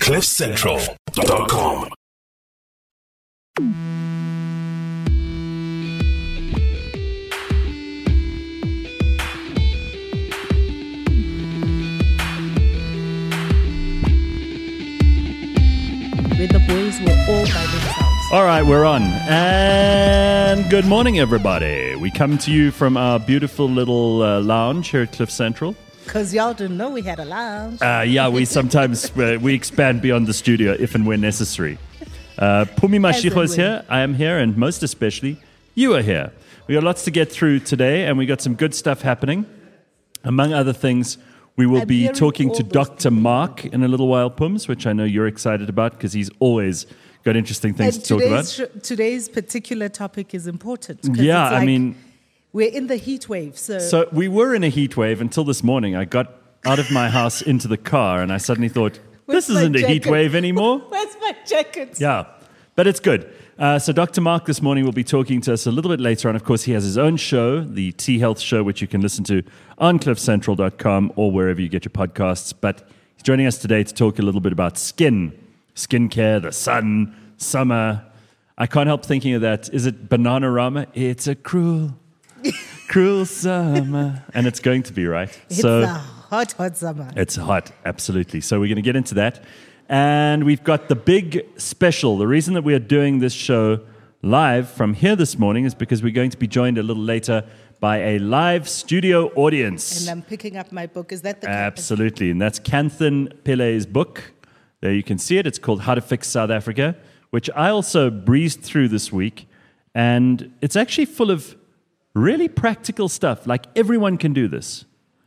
CliffCentral.com. Where the boys were all by themselves. All right, we're on. And good morning, everybody. We come to you from our beautiful little lounge here at Cliff Central. Because y'all didn't know we had a lounge. Yeah, we sometimes we expand beyond the studio if and when necessary. Pumi Mashiko is here. I am here, and most especially, you are here. We got lots to get through today, and we got some good stuff happening. Among other things, we will be talking to Dr. Mark in a little while, Pums, which I know you're excited about because he's always got interesting things to talk about. Today's particular topic is important. Yeah, I mean, we're in the heat wave. So we were in a heat wave until this morning. I got out of my house into the car and I suddenly thought, this isn't a heat wave anymore. Where's my jacket? Yeah, but it's good. So Dr. Mark this morning will be talking to us a little bit later on. Of course, he has his own show, the T Health Show, which you can listen to on cliffcentral.com or wherever you get your podcasts. But he's joining us today to talk a little bit about skincare, the sun, summer. I can't help thinking of that. Is it Bananarama? It's a cruel summer. And it's going to be, right? It's a hot summer. It's hot, absolutely. So we're going to get into that. And we've got the big special. The reason that we are doing this show live from here this morning is because we're going to be joined a little later by a live studio audience. And I'm picking up my book. Is that the Absolutely. And that's Kanthan Pillai's book. There you can see it. It's called How to Fix South Africa, which I also breezed through this week. And it's actually full of really practical stuff. Like everyone can do this.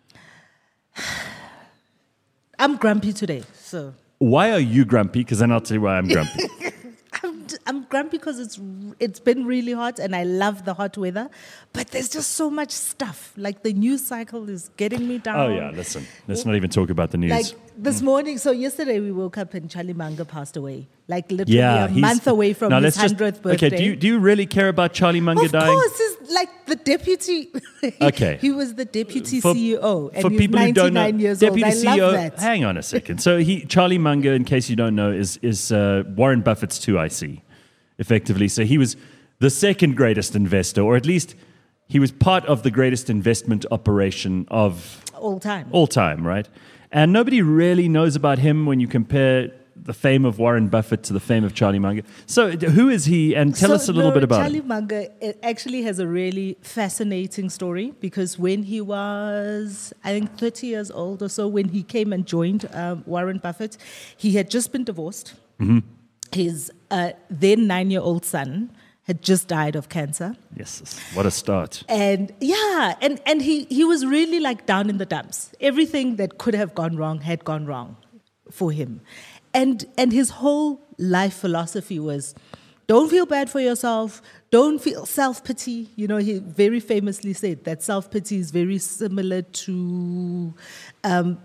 I'm grumpy today, so... Why are you grumpy? Because then I'll tell you why I'm grumpy. I'm grumpy because it's been really hot and I love the hot weather, but there's just so much stuff. Like the news cycle is getting me down. Oh yeah, listen, let's not even talk about the news. Like this morning, so yesterday we woke up and Charlie Munger passed away. Like literally a month away from his 100th birthday. Okay, do you really care about Charlie Munger dying? Of course, he's like the deputy. Okay. He was the deputy CEO. And for he's people 99 who don't know, years deputy old. I CEO, love that. hang on a second. So Charlie Munger, in case you don't know, is Warren Buffett's 2IC, effectively. So he was the second greatest investor, or at least he was part of the greatest investment operation of all time. All time, right? And nobody really knows about him when you compare the fame of Warren Buffett to the fame of Charlie Munger. So who is he? And tell us a little bit about Charlie him. Munger actually has a really fascinating story because when he was, I think, 30 years old or so, when he came and joined Warren Buffett, he had just been divorced. Mm-hmm. His then 9-year-old son had just died of cancer. Yes, what a start. And yeah, and he was really like down in the dumps. Everything that could have gone wrong had gone wrong for him. And his whole life philosophy was, don't feel bad for yourself, don't feel self-pity. You know, he very famously said that self-pity is very similar to, now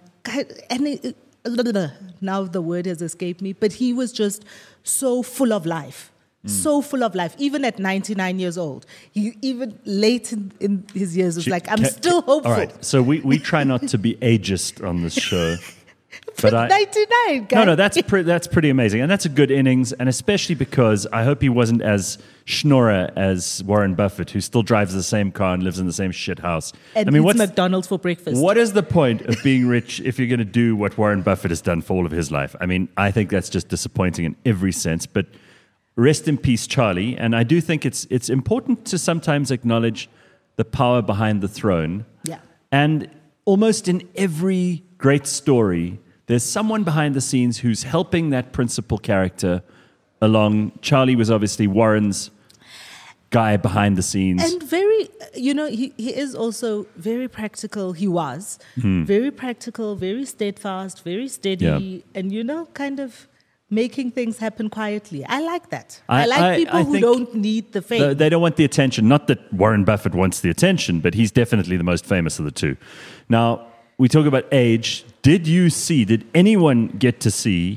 the word has escaped me, but he was just so full of life. So full of life, even at 99 years old. He even late in his years was like, I'm still hopeful. All right, so we try not to be ageist on this show. But 99, guys. No, that's pretty amazing. And that's a good innings, and especially because I hope he wasn't as schnorrer as Warren Buffett, who still drives the same car and lives in the same shit house. And eats McDonald's for breakfast. What is the point of being rich if you're going to do what Warren Buffett has done for all of his life? I mean, I think that's just disappointing in every sense, but rest in peace, Charlie. And I do think it's important to sometimes acknowledge the power behind the throne. Yeah. And almost in every great story, there's someone behind the scenes who's helping that principal character along. Charlie was obviously Warren's guy behind the scenes. And very, he is also very practical. He was very practical, very steadfast, very steady, and, kind of making things happen quietly. I like that. I like people who don't need the fame. They don't want the attention. Not that Warren Buffett wants the attention, but he's definitely the most famous of the two. Now, we talk about age. Did anyone get to see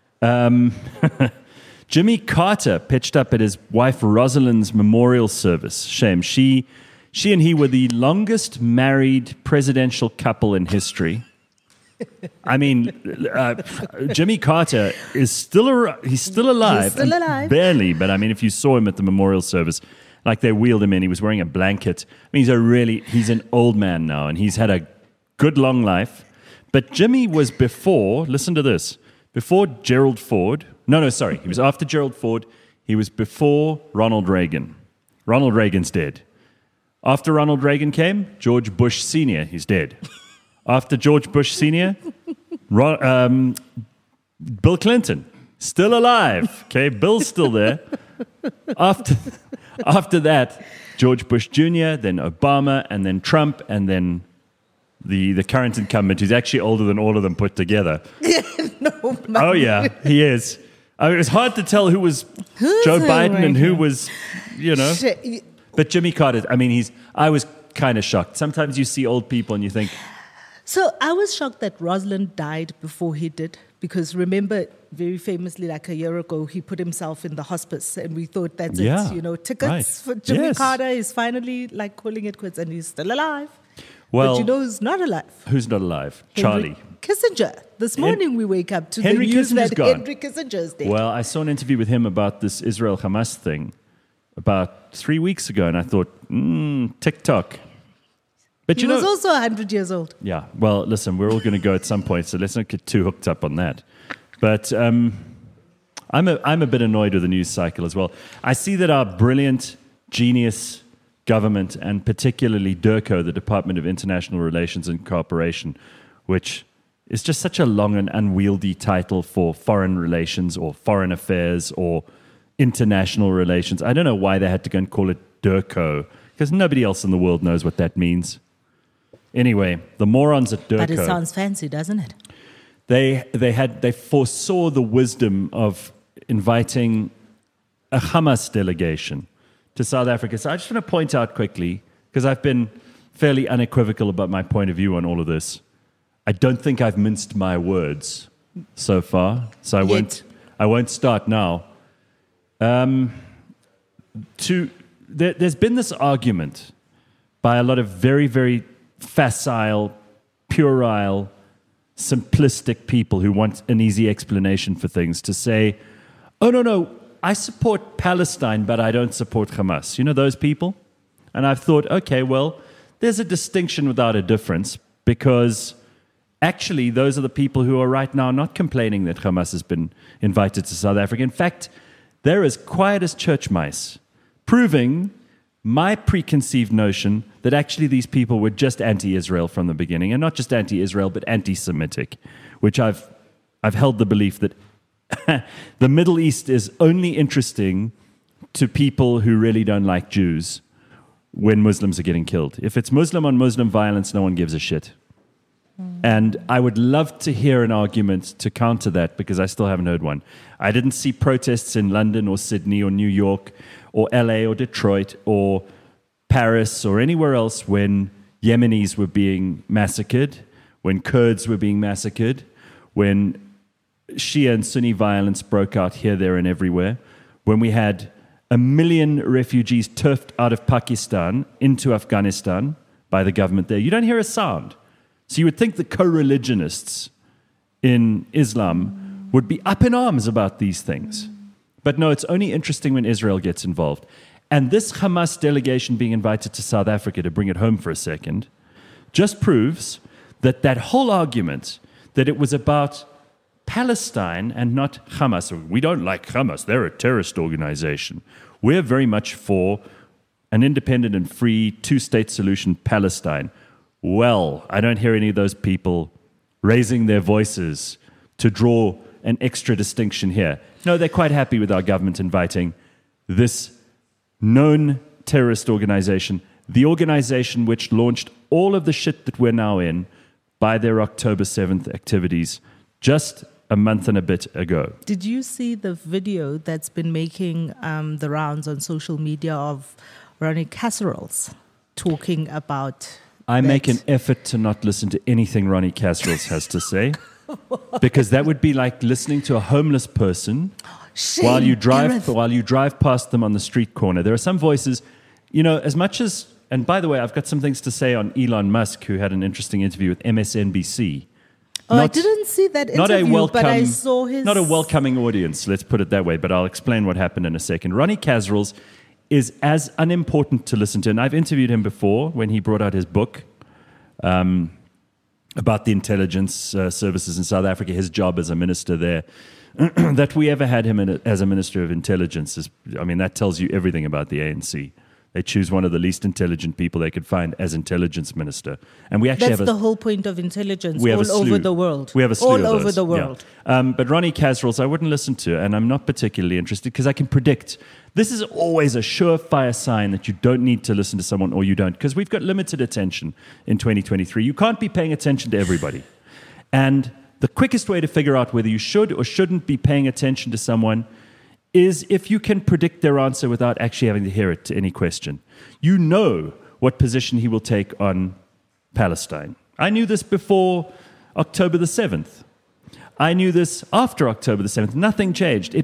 Jimmy Carter pitched up at his wife Rosalind's memorial service? Shame. She and he were the longest married presidential couple in history. I mean, Jimmy Carter is he's still alive. He's still alive. Barely, but I mean, if you saw him at the memorial service, like they wheeled him in, he was wearing a blanket. I mean, he's an old man now, and he's had a good long life. But Jimmy was listen to this, before Gerald Ford. No, sorry. He was after Gerald Ford. He was before Ronald Reagan. Ronald Reagan's dead. After Ronald Reagan came, George Bush Sr., he's dead. After George Bush Sr., Bill Clinton, still alive. Okay, Bill's still there. After that, George Bush Jr., then Obama, and then Trump, and then the current incumbent, who's actually older than all of them put together. No, oh, yeah, he is. I mean, it was hard to tell who was Joe Biden and who was, But Jimmy Carter, I mean, I was kind of shocked. Sometimes you see old people and you think... So I was shocked that Rosalind died before he did, because remember, very famously, like a year ago, he put himself in the hospice, and we thought that's it. Tickets for Jimmy Carter is finally like calling it quits, and he's still alive. Well, but you know who's not alive? Who's not alive? Charlie. Kissinger. This morning we wake up to Henry the news Kissinger's that gone. Henry Kissinger is dead. Well, I saw an interview with him about this Israel-Hamas thing about 3 weeks ago, and I thought, TikTok. But he was also 100 years old. Yeah. Well, listen, we're all going to go at some point, so let's not get too hooked up on that. But I'm a bit annoyed with the news cycle as well. I see that our brilliant, genius government, and particularly DIRCO, the Department of International Relations and Cooperation, which is just such a long and unwieldy title for foreign relations or foreign affairs or international relations. I don't know why they had to go and call it DIRCO, because nobody else in the world knows what that means. Anyway, the morons at DIRCO... But it sounds fancy, doesn't it? They foresaw the wisdom of inviting a Hamas delegation to South Africa. So I just want to point out quickly, because I've been fairly unequivocal about my point of view on all of this. I don't think I've minced my words so far, so I won't start now. There's been this argument by a lot of very, very facile, puerile, simplistic people who want an easy explanation for things to say, oh, no, I support Palestine, but I don't support Hamas. You know those people? And I've thought, okay, well, there's a distinction without a difference, because actually those are the people who are right now not complaining that Hamas has been invited to South Africa. In fact, they're as quiet as church mice, proving my preconceived notion that actually these people were just anti-Israel from the beginning, and not just anti-Israel, but anti-Semitic, which I've held the belief that the Middle East is only interesting to people who really don't like Jews when Muslims are getting killed. If it's Muslim on Muslim violence, no one gives a shit. And I would love to hear an argument to counter that, because I still haven't heard one. I didn't see protests in London or Sydney or New York or LA or Detroit or Paris or anywhere else when Yemenis were being massacred, when Kurds were being massacred, when Shia and Sunni violence broke out here, there, and everywhere, when we had 1 million refugees turfed out of Pakistan into Afghanistan by the government there. You don't hear a sound. So you would think the co-religionists in Islam would be up in arms about these things. But no, it's only interesting when Israel gets involved. And this Hamas delegation being invited to South Africa, to bring it home for a second, just proves that that whole argument that it was about Palestine and not Hamas. We don't like Hamas. They're a terrorist organization. We're very much for an independent and free two-state solution, Palestine. Well, I don't hear any of those people raising their voices to draw an extra distinction here. No, they're quite happy with our government inviting this known terrorist organization, the organization which launched all of the shit that we're now in by their October 7th activities just a month and a bit ago. Did you see the video that's been making the rounds on social media of Ronnie Casseroles talking about... I make an effort to not listen to anything Ronnie Casseroles has to say, because that would be like listening to a homeless person while you drive past them on the street corner. There are some voices, as much as, and by the way, I've got some things to say on Elon Musk, who had an interesting interview with MSNBC. Oh, I didn't see that interview, but I saw his... Not a welcoming audience, let's put it that way, but I'll explain what happened in a second. Ronnie Kasrils is as unimportant to listen to, and I've interviewed him before when he brought out his book about the intelligence services in South Africa, his job as a minister there. That we ever had him as a minister of intelligence that tells you everything about the ANC. They choose one of the least intelligent people they could find as intelligence minister. And we actually That's the whole point of intelligence all over the world. We have a slew all of those. over the world. Yeah. But Ronnie Kasrils, I wouldn't listen to, and I'm not particularly interested because I can predict. This is always a surefire sign that you don't need to listen to someone or you don't, because we've got limited attention in 2023. You can't be paying attention to everybody. And the quickest way to figure out whether you should or shouldn't be paying attention to someone is if you can predict their answer without actually having to hear it to any question. You know what position he will take on Palestine. I knew this before October the 7th. I knew this after October the 7th. Nothing changed.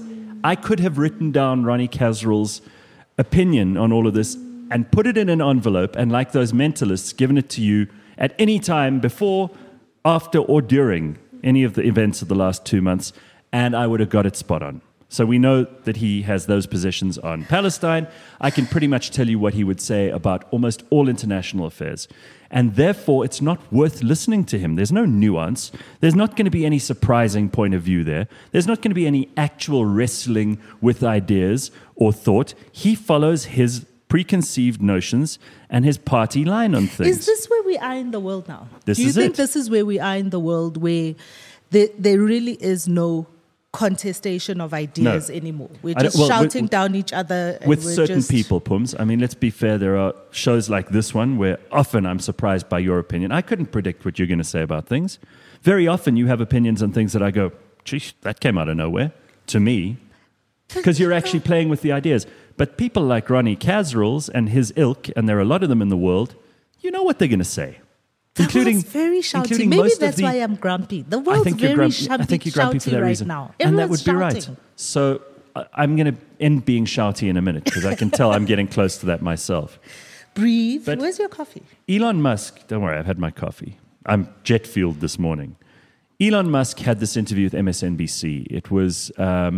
I could have written down Ronnie Kasrils' opinion on all of this and put it in an envelope and, like those mentalists, given it to you at any time before, after, or during any of the events of the last 2 months, and I would have got it spot on. So we know that he has those positions on Palestine. I can pretty much tell you what he would say about almost all international affairs. And therefore, it's not worth listening to him. There's no nuance. There's not going to be any surprising point of view there. There's not going to be any actual wrestling with ideas or thought. He follows his preconceived notions and his party line on things. Is this where we are in the world now? Do you think this is where we are in the world, where there really is no contestation of ideas anymore? We're just shouting down each other. With certain people, Pums. I mean, let's be fair. There are shows like this one where often I'm surprised by your opinion. I couldn't predict what you're going to say about things. Very often you have opinions on things that I go, geez, that came out of nowhere to me, because you're actually playing with the ideas. But people like Ronnie Kasrils and his ilk, and there are a lot of them in the world, you know what they're going to say. Including very shouty. Maybe that's why I'm grumpy. The world's very shouty. I think you're grumpy for that reason. Now. And that would be right. So I'm going to end being shouty in a minute, because I can tell I'm getting close to that myself. Breathe. But where's your coffee? Elon Musk, don't worry, I've had my coffee. I'm jet fueled this morning. Elon Musk had this interview with MSNBC. It was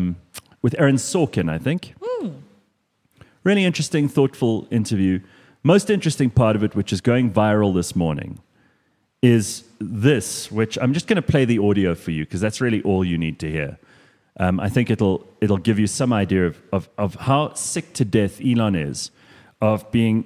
with Aaron Sorkin, I think. Really interesting, thoughtful interview. Most interesting part of it, which is going viral this morning, is this, which I'm just going to play the audio for you, because that's really all you need to hear. I think it'll give you some idea of how sick to death Elon is of being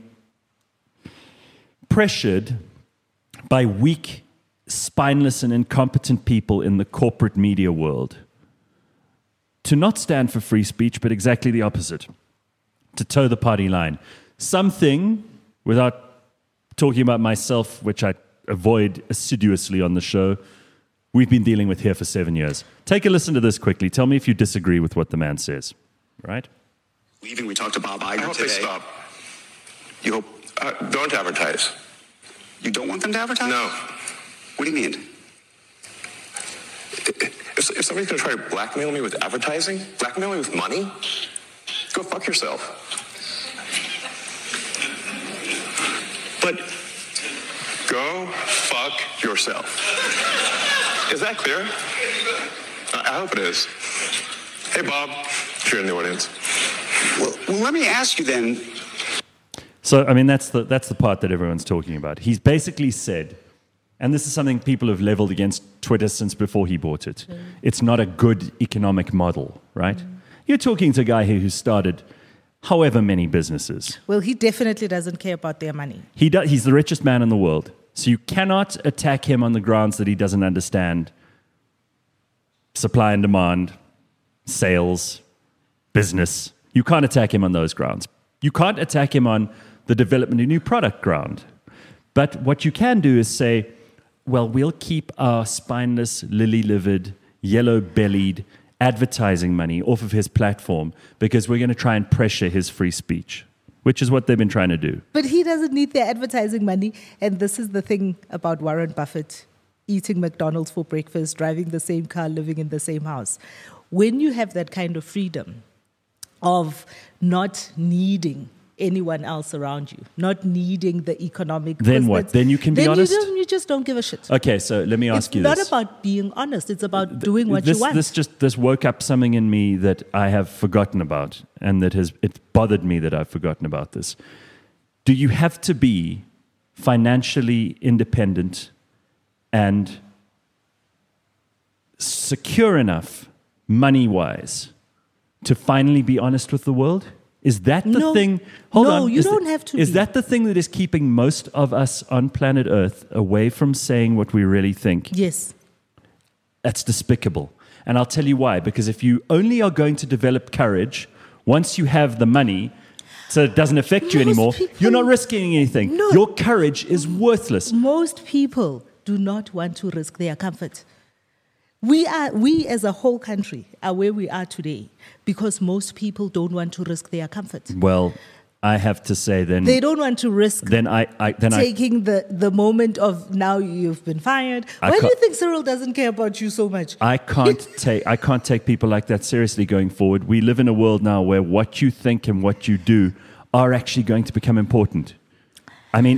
pressured by weak, spineless, and incompetent people in the corporate media world to not stand for free speech, but exactly the opposite, to toe the party line. Something, without talking about myself, which I avoid assiduously on the show, we've been dealing with here for 7 years. Take a listen to this quickly. Tell me if you disagree with what the man says. Right? Leaving, we talked to Bob Iger today. I hope they stop. You hope? Don't advertise. You don't want them to advertise? No. What do you mean? If somebody's going to try to blackmail me with advertising, blackmail me with money, go fuck yourself. But go fuck yourself. Is that clear? I hope it is. Hey, Bob, if you're in the audience. Well, let me ask you then. So, I mean, that's the part that everyone's talking about. He's basically said, and this is something people have leveled against Twitter since before he bought it. It's not a good economic model, right? You're talking to a guy who started however many businesses. Well, he definitely doesn't care about their money. He's the richest man in the world. So you cannot attack him on the grounds that he doesn't understand supply and demand, sales, business. You can't attack him on those grounds. You can't attack him on the development of a new product ground. But what you can do is say, well, we'll keep our spineless, lily-livered, yellow-bellied advertising money off of his platform because we're going to try and pressure his free speech, which is what they've been trying to do. But he doesn't need their advertising money. And this is the thing about Warren Buffett, eating McDonald's for breakfast, driving the same car, living in the same house. When you have that kind of freedom of not needing anyone else around you, not needing the economic. Then because what? that's- Then you can be then honest? You just don't give a shit. Okay, so let me ask It's you not this. about being honest. It's about doing what this, you want. This woke up something in me that I have forgotten about, and it's bothered me that I've forgotten about this. Do you have to be financially independent and secure enough, money-wise, to finally be honest with the world? Is that the No. thing? Hold No, on. you don't have to Is be. that the thing that is keeping most of us on planet Earth away from saying what we really think? Yes. That's despicable. And I'll tell you why. Because if you only are going to develop courage once you have the money, so it doesn't affect you Most anymore, people- you're not risking anything. No. Your courage is worthless. Most people do not want to risk their comfort. We as a whole country are where we are today because most people don't want to risk their comfort. Well, I have to say then. They don't want to risk Then I taking the moment of now you've been fired. I Why do you can't- think Cyril doesn't care about you so much? I can't take people like that seriously going forward. We live in a world now where what you think and what you do are actually going to become important. I mean,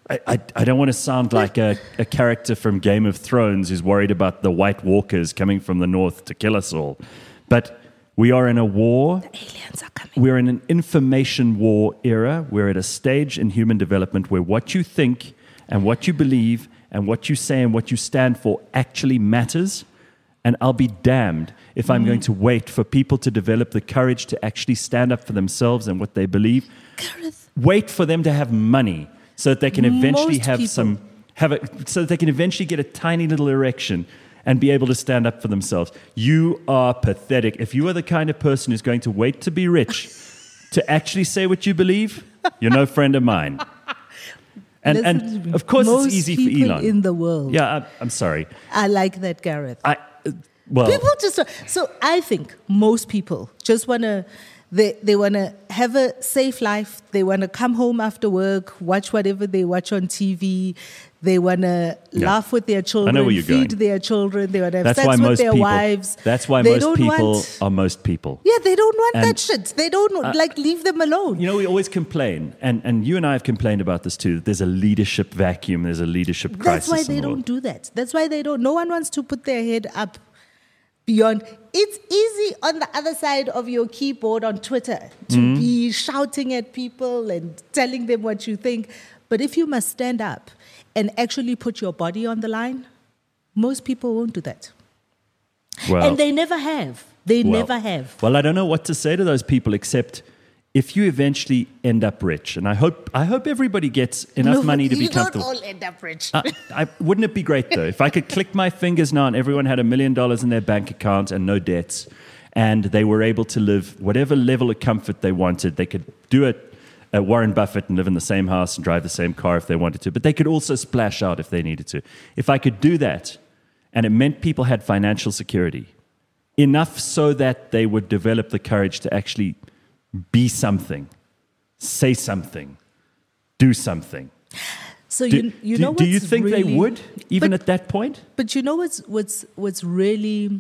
I don't want to sound like a character from Game of Thrones who's worried about the White Walkers coming from the north to kill us all. But we are in a war. Aliens are coming. We're in an information war era. We're at a stage in human development where what you think and what you believe and what you say and what you stand for actually matters. And I'll be damned if I'm going to wait for people to develop the courage to actually stand up for themselves and what they believe. Gareth, Wait for them to have money so that they can eventually Most so that they can eventually get a tiny little erection and be able to stand up for themselves. You are pathetic. If you are the kind of person who's going to wait to be rich to actually say what you believe, you're no friend of mine. listen to And me. of course Most it's easy for people Elon. in the world. Yeah, I'm sorry. I like that, Gareth. Well, People just so I think most people just want to they want to have a safe life. They want to come home after work, watch whatever they watch on TV. They want to laugh with their children, where you're feed going. their children. They want to have that's sex why with most their people. wives. That's why They most don't people want- are most people. Yeah, they don't want And- that shit. They don't like leave them alone. You know, we always complain, and you and I have complained about this too. That there's a leadership vacuum. There's a leadership crisis. That's why in they the world. don't do that. That's why they don't. No one wants to put their head up beyond. It's easy on the other side of your keyboard on Twitter to be shouting at people and telling them what you think. But if you must stand up and actually put your body on the line, most people won't do that. Well, And they never have. They never have. Well, I don't know what to say to those people except if you eventually end up rich, and I hope everybody gets enough No, money to be you comfortable. don't all end up rich. Wouldn't it be great though if I could click my fingers now and everyone had $1 million in their bank account and no debts, and they were able to live whatever level of comfort they wanted. They could do it at Warren Buffett and live in the same house and drive the same car if they wanted to, but they could also splash out if they needed to. If I could do that, and it meant people had financial security, enough so that they would develop the courage to actually be something, say something, do something. So Do you know do you what's think they really- would, even But- at that point? But you know what's really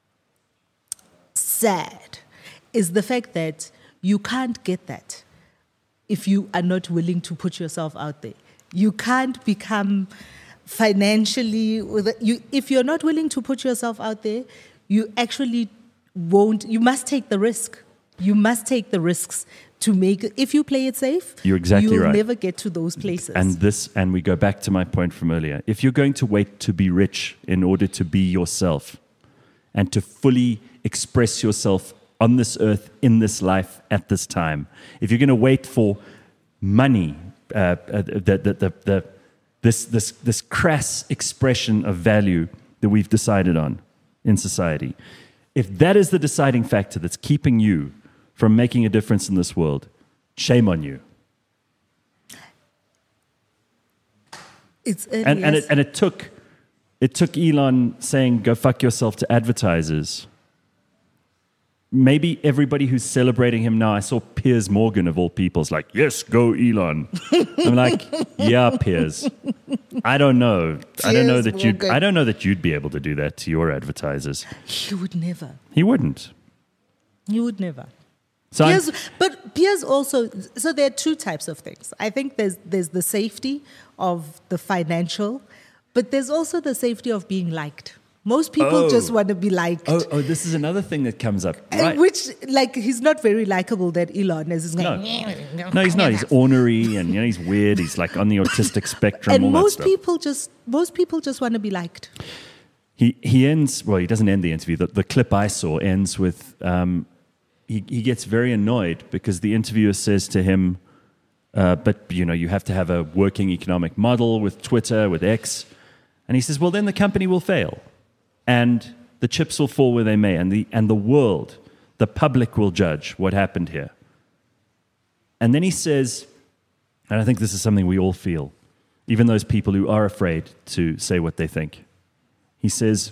sad is the fact that you can't get that if you are not willing to put yourself out there. You can't become financially if you're not willing to put yourself out there, you actually won't. You must take the risk. You must take the risks to make it. If you play it safe, You're exactly you'll right. never get to those places. And we go back to my point from earlier. If you're going to wait to be rich in order to be yourself and to fully express yourself on this earth, in this life, at this time, if you're going to wait for money, this crass expression of value that we've decided on in society, if that is the deciding factor that's keeping you from making a difference in this world, shame on you. it's And it took Elon saying "go fuck yourself" to advertisers. Maybe everybody who's celebrating him now, I saw Piers Morgan of all people's like, "Yes, go Elon." I'm like, "Yeah, Piers. I don't know. I don't know Piers that you'd be able to do that to your advertisers." he would never. He wouldn't. He would never. So I'm- But Piers also, so there are two types of things. I think there's the safety of the financial, but there's also the safety of being liked. Most people just want to be liked. Oh, this is another thing that comes up. And Right. which, like, he's not very likable, that Elon is. No, he's not. He's ornery and he's weird. He's like on the autistic spectrum. And all that most stuff. people just want to be liked. He ends. Well, he doesn't end the interview. The clip I saw ends with he gets very annoyed because the interviewer says to him, "But you have to have a working economic model with Twitter, with X," and he says, "Well, then the company will fail, and the chips will fall where they may, and the world, the public will judge what happened here." And then he says, and I think this is something we all feel, even those people who are afraid to say what they think. He says,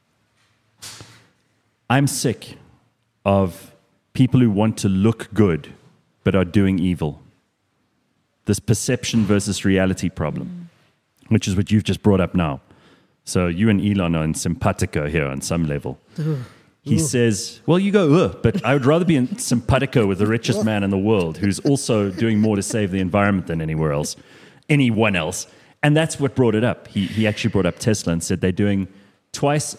"I'm sick of people who want to look good but are doing evil. This perception versus reality problem, which is what you've just brought up now. So you and Elon are in simpatico here on some level." He says, well, you go, but I would rather be in simpatico with the richest man in the world who's also doing more to save the environment than anyone else. And that's what brought it up. He actually brought up Tesla and said they're doing twice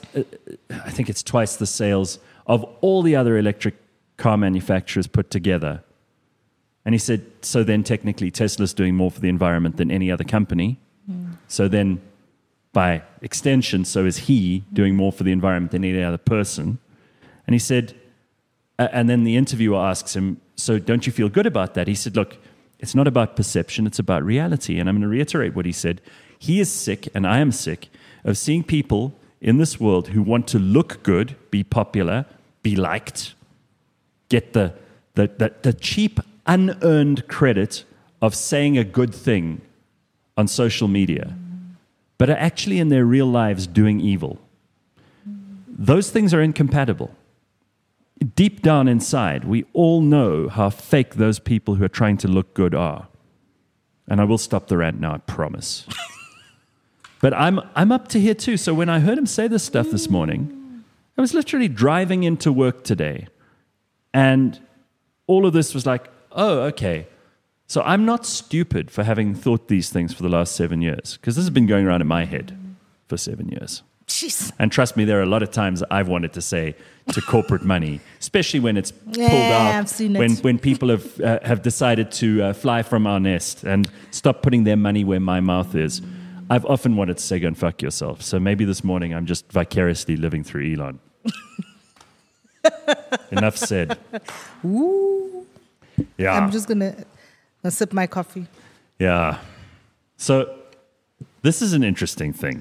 the sales of all the other electric car manufacturers put together. And he said, so then technically Tesla's doing more for the environment than any other company. So then by extension, so is he doing more for the environment than any other person. And he said, and then the interviewer asks him, so don't you feel good about that? He said, look, it's not about perception, it's about reality. And I'm going to reiterate what he said. He is sick, and I am sick, of seeing people in this world who want to look good, be popular, be liked, get the cheap, unearned credit of saying a good thing on social media, but are actually in their real lives doing evil. Those things are incompatible. Deep down inside, we all know how fake those people who are trying to look good are. And I will stop the rant now, I promise. But I'm up to here too. So when I heard him say this stuff this morning, I was literally driving into work today. And all of this was like, oh, okay. So I'm not stupid for having thought these things for the last 7 years, because this has been going around in my head for 7 years. Jeez. And trust me, there are a lot of times I've wanted to say to corporate money, especially when it's pulled out, I've seen it. when people have decided to fly from our nest and stop putting their money where my mouth is. I've often wanted to say, go and fuck yourself. So maybe this morning I'm just vicariously living through Elon. Enough said. Ooh. Yeah. I'm just going to sip my coffee. Yeah. So this is an interesting thing.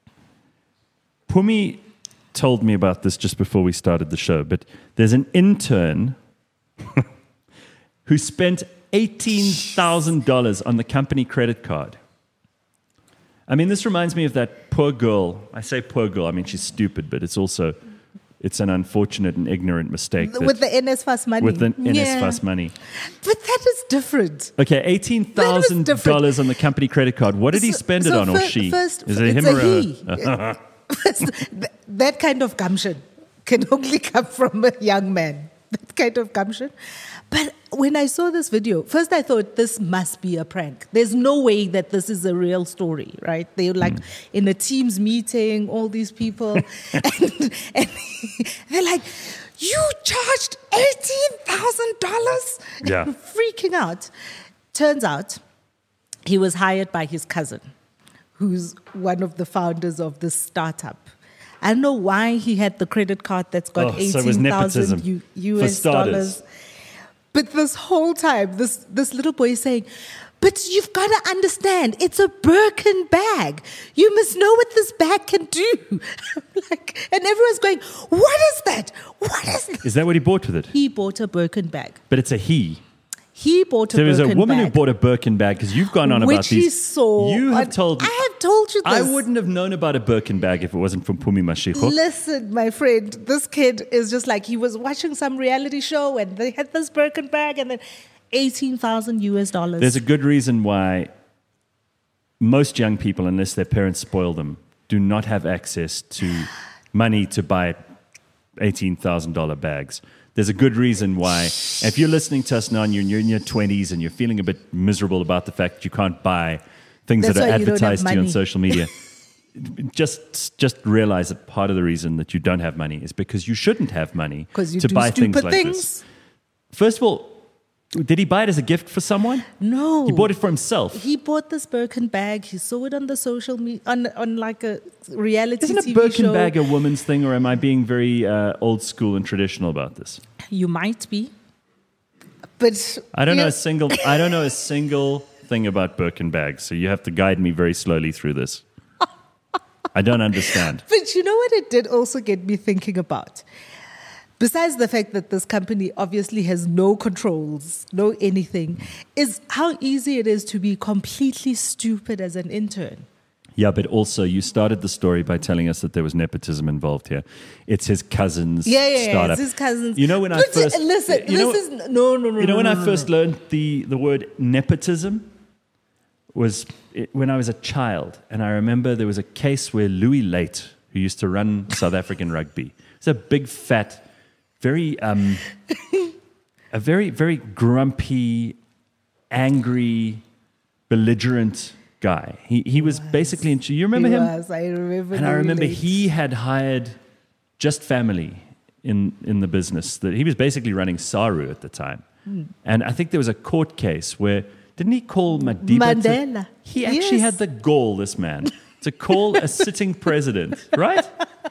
Pumi told me about this just before we started the show, but there's an intern who spent $18,000 on the company credit card. I mean, this reminds me of that poor girl. I say poor girl, I mean, she's stupid, but it's an unfortunate and ignorant mistake. With the NSFAS money. With the NSFAS money. But that is different. Okay, $18,000 on the company credit card. What did he spend it on, or she? First, is it him it's or a he. That kind of gumption can only come from a young man. That kind of gumption. But when I saw this video, first I thought this must be a prank. There's no way that this is a real story, right? They're like in a Teams meeting, all these people, and they're like, you charged $18,000? Yeah. Freaking out. Turns out he was hired by his cousin, who's one of the founders of this startup. I don't know why he had the credit card that's got so it was nepotism, $18,000 for US starters. dollars. But this whole time, this little boy is saying, but you've got to understand, it's a Birkin bag. You must know what this bag can do. I'm like, and everyone's going, what is that? What is that? Is that what he bought with it? He bought a Birkin bag. But it's a he. He bought a There Birkin was bag. a woman who bought a Birkin bag, because you've gone on about which these. he saw. You have told. I have told you this. I wouldn't have known about a Birkin bag if it wasn't from Pumi Mashiko. Listen, my friend, this kid is just like, he was watching some reality show and they had this Birkin bag and then $18,000 US. There's a good reason why most young people, unless their parents spoil them, do not have access to money to buy $18,000 bags. There's a good reason why. If you're listening to us now and you're in your 20s and you're feeling a bit miserable about the fact that you can't buy things That's that are why you don't have advertised to you on money. social media, just realize that part of the reason that you don't have money is because you shouldn't have money Because you to do buy things stupid like things. this. First of all, did he buy it as a gift for someone? No. He bought it for himself. He bought this Birkin bag. He saw it on the social media, on like a reality Isn't a TV Birkin show. bag a woman's thing, or am I being very old school and traditional about this? You might be. But I don't you know a single thing about Birkin bags, so you have to guide me very slowly through this. I don't understand. But you know what it did also get me thinking about? Besides the fact that this company obviously has no controls, no anything, is how easy it is to be completely stupid as an intern. Yeah, but also you started the story by telling us that there was nepotism involved here. It's his cousin's Yeah, startup. it's his cousins. You know when I But first listen, you know, this is no. You know when no, I no, first no. learned the word nepotism was when I was a child, and I remember there was a case where Louis Late, who used to run South African rugby, was a big fat, very a very grumpy, angry, belligerent guy. He was basically in. You remember him? Yes, I remember. And I Louis remember Late. he had hired Just Family in the business. That he was basically running Saru at the time. And I think there was a court case where, didn't he call Madiba? Mandela. He actually Yes. had the gall, this man, to call a sitting president, right?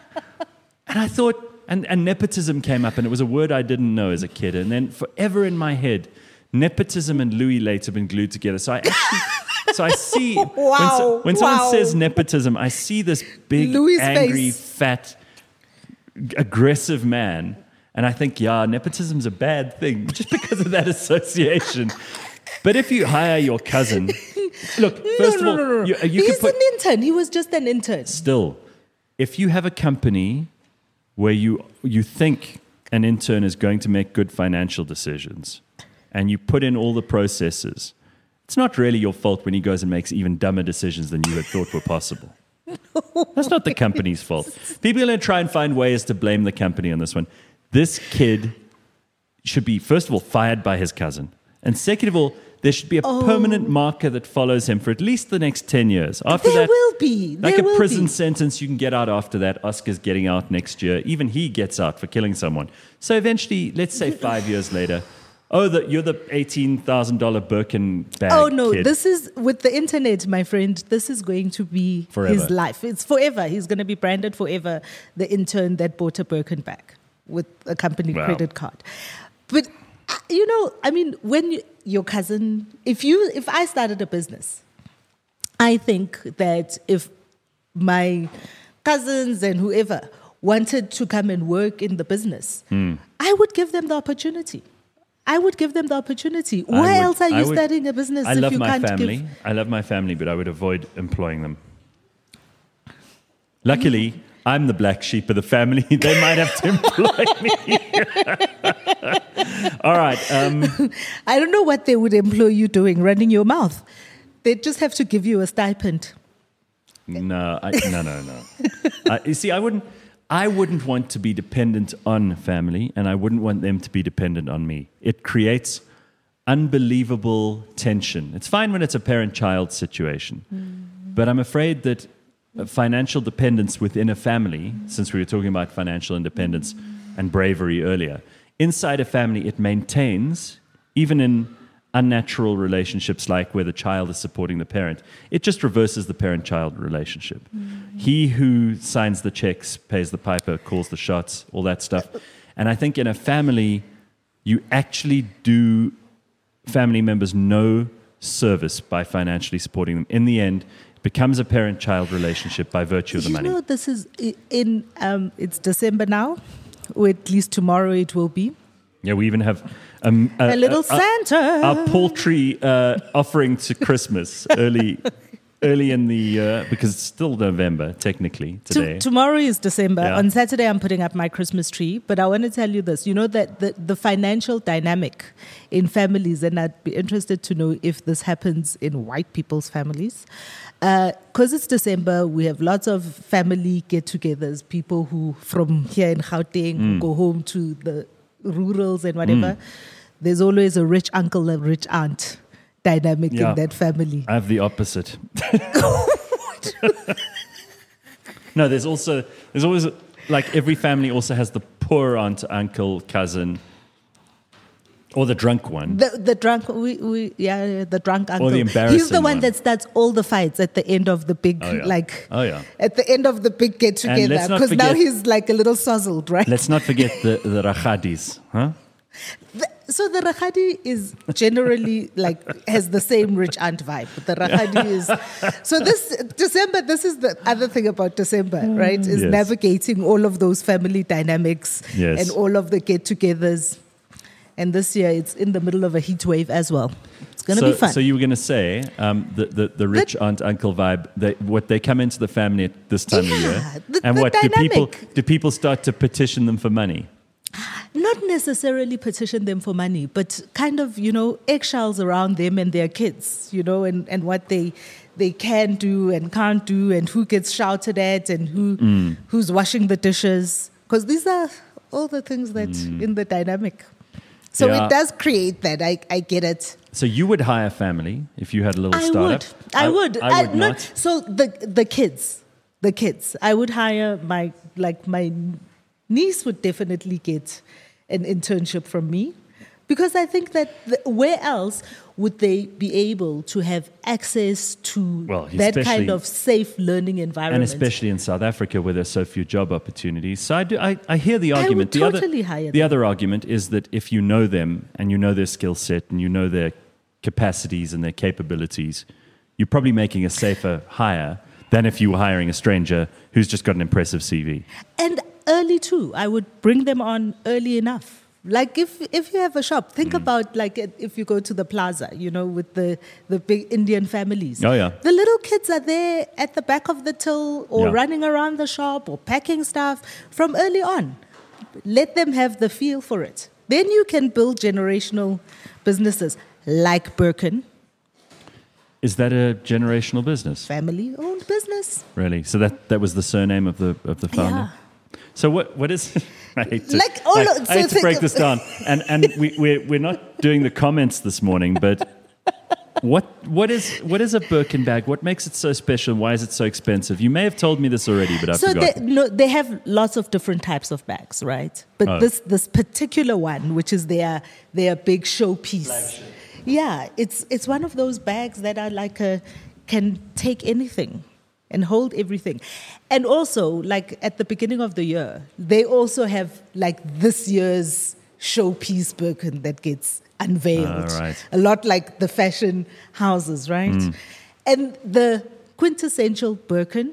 And I thought, and nepotism came up, and it was a word I didn't know as a kid. And then forever in my head, nepotism and Louis Late have been glued together. So I actually... So I see Wow, when someone wow. says nepotism, I see this big, Louis' angry, face. fat, aggressive man, and I think, yeah, nepotism's a bad thing just because of that association. But if you hire your cousin, look, first of all, No. you can He's put an intern. He was just an intern. still, if you have a company where you think an intern is going to make good financial decisions, and you put in all the processes, it's not really your fault when he goes and makes even dumber decisions than you had thought were possible. That's not the company's fault. People are going to try and find ways to blame the company on this one. This kid should be, first of all, fired by his cousin. And second of all, there should be a permanent marker that follows him for at least the next 10 years. After There that, will be. like There a will prison be. sentence, you can get out after that. Oscar's getting out next year. Even he gets out for killing someone. So eventually, let's say 5 years later, you're the $18,000 Birkin bag Oh no, kid. this is with the internet, my friend. This is going to be Forever. his life. It's forever. He's going to be branded forever the intern that bought a Birkin bag with a company Wow. credit card. But you know, I mean, when your cousin, if I started a business, I think that if my cousins and whoever wanted to come and work in the business, I would give them the opportunity. I would give them the opportunity. Why else are you starting a business I if love you my can't family. give? I love my family, but I would avoid employing them. Luckily, I'm the black sheep of the family. They might have to employ me. All right. I don't know what they would employ you doing, running your mouth. They'd just have to give you a stipend. No. You see, I wouldn't want to be dependent on family, and I wouldn't want them to be dependent on me. It creates unbelievable tension. It's fine when it's a parent-child situation, but I'm afraid that financial dependence within a family, since we were talking about financial independence and bravery earlier, inside a family, it maintains, even in unnatural relationships like where the child is supporting the parent, it just reverses the parent-child relationship. He who signs the checks, pays the piper, calls the shots, all that stuff. And I think in a family, you actually do family members no service by financially supporting them. In the end, it becomes a parent-child relationship by virtue of the money. You know, this is it's December now, or at least tomorrow it will be. Yeah, we even have A little Santa. our paltry offering to Christmas early early in the year, because it's still November, technically, today. Tomorrow is December. Yeah. On Saturday, I'm putting up my Christmas tree. But I want to tell you this. You know that the financial dynamic in families, and I'd be interested to know if this happens in white people's families. Because it's December, we have lots of family get-togethers, people who from here in Gauteng go home to the rurals and whatever. There's always a rich uncle and rich aunt dynamic Yeah. in that family. I have the opposite. No, there's always, like, every family also has the poor aunt, uncle, cousin, or the drunk one. The drunk, the drunk uncle. the embarrassing He's the one one. that starts all the fights at the end of the big, Oh, yeah. at the end of the big get And together. let's not Because now forget- he's like a little sozzled, right? Let's not forget the Rachadis, huh? So the Rakhadi is generally like has the same rich aunt vibe. The Rakhadi is so this December. This is the other thing about December, right? Is Yes. navigating all of those family dynamics Yes. and all of the get-togethers. And this year, it's in the middle of a heat wave as well. It's going to be fun. So you were going to say the rich aunt uncle vibe. They come into the family at this time of year, and the what dynamic. do people start to petition them for money? Not necessarily petition them for money, but kind of, eggshells around them and their kids, and what they can do and can't do and who gets shouted at and who's washing the dishes. Because these are all the things that in the dynamic. So Yeah. it does create that. I get it. So you would hire family if you had a little I startup? would. I would not. So the kids, I would hire my niece would definitely get an internship from me, because I think that where else would they be able to have access to that especially- kind of safe learning And environment? especially in South Africa, where there's so few job opportunities. So I hear the argument. would totally hire The them. other argument is that if you know them and you know their skill set and you know their capacities and their capabilities, you're probably making a safer hire than if you were hiring a stranger who's just got an impressive CV. And early too. I would bring them on early enough. Like if you have a shop, think about like if you go to the plaza, with the big Indian families. Oh, yeah. The little kids are there at the back of the till or Yeah. running around the shop or packing stuff from early on. Let them have the feel for it. Then you can build generational businesses like Birkin, Is that a generational business? family-owned business. Really? So that was the surname of the founder? Yeah. So what is? I hate to, Like all of- so I hate to think break of- this down, and we're not doing the comments this morning, but what is a Birkin bag? What makes it so special? Why is it so expensive? You may have told me this already, but I So forgot. they have lots of different types of bags, right? But Oh. this particular one, which is their big showpiece, yeah, it's one of those bags that are like can take anything and hold everything. And also, like at the beginning of the year, they also have like this year's showpiece Birkin that gets unveiled. Ah, right. A lot like the fashion houses, right? And the quintessential Birkin,